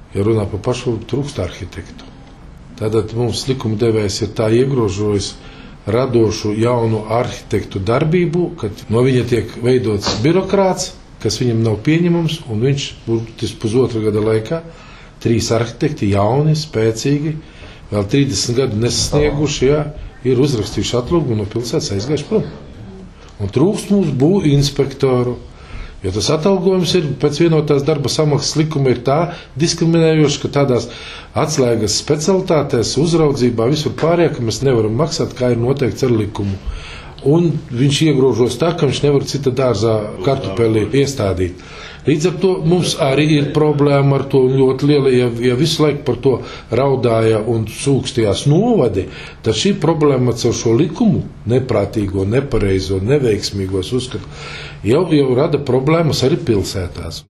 ja runā par pašu trūkst arhitektu. Tātad mums likuma devējs ir tā iegrožojis radošu jaunu arhitektu darbību, kad no viņa tiek veidots birokrāts, kas viņam nav pieņemams, un viņš būtu pusotra gada laikā 3 arhitekti jauni, spēcīgi, vēl 30 gadu nesasnieguši, ir uzrakstījuši atlūgumu no pilsētas aizgājuši prom. Un trūkst mums būvu inspektoru, jo tas atalgojums ir pēc vienotās darba samaksas likuma ir tā diskriminējoši, ka tādās atslēgas specialitātēs, uzraudzībā, visur pārējā, ka mēs nevaram maksāt, kā ir noteikts ar likumu. Un viņš iegrožos tā, ka viņš nevar cita dārzā kartupeli iestādīt. Līdz ar to mums arī ir problēma ar to ļoti liela, ja visu laiku par to raudāja un sūkstījās novadi, tad šī problēma caur šo likumu, neprātīgo, nepareizo, neveiksmīgos uzskatu, jau rada problēmas arī pilsētās.